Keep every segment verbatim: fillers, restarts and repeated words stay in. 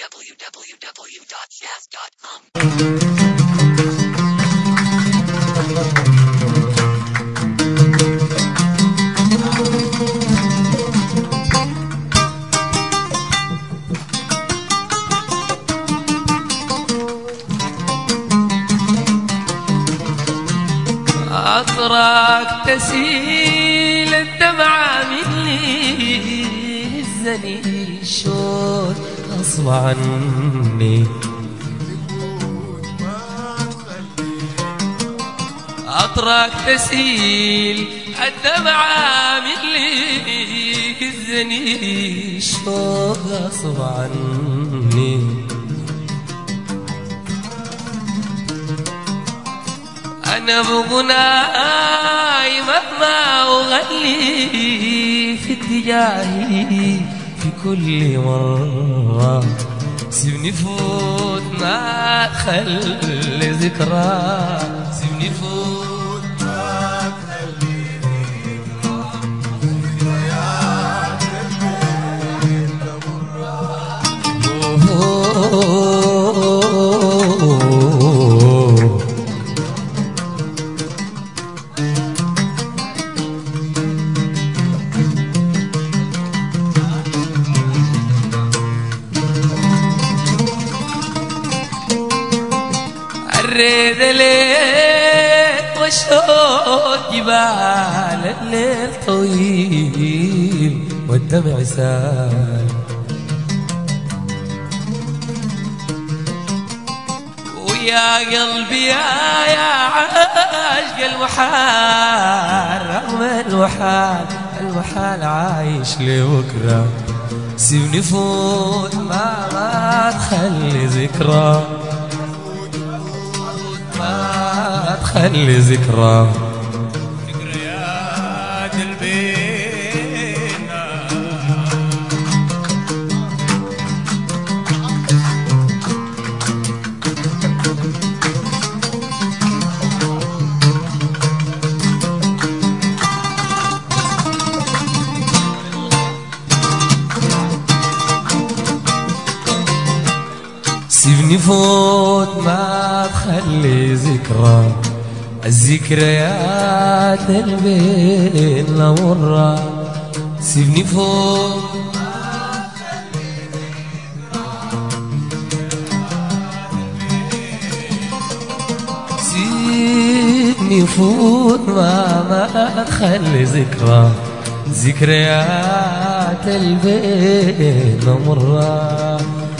w w w dot jazz dot com. عطرك تسيل الدمعة مني هزني الشوق غصب عني. عطرك تسيل الدمعة مني هزني الشوق غصب عني. أنا بغناي مهما أغني في اتجاهي في كل مرة سيبني فوت ما تخلي ذكرى. سيبني فوت ما تخلي ذكرى. الريد ليل والشوق جبال الليل طويل والدمع سال. ويا قلبي يا يا عاشق المحال رغم المحال المحال عايش لبكره. سيبني فوت ما ما تخلي ذكرى ما تخلي ذكرى. ذكريات البينا سيبني فوت ما تخلي ذكرى. الذكريات البينا مرة. سيبني فوت ما تخلي ذكرى. سيبني فوت ما ما تخلي ذكرى. ذكريات البينا مرة.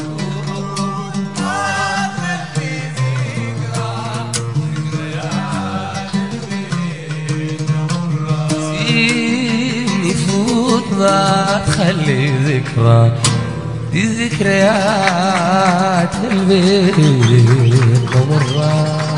يفوت ما تخلي ذكرى. دي ذكريات البيت مرة.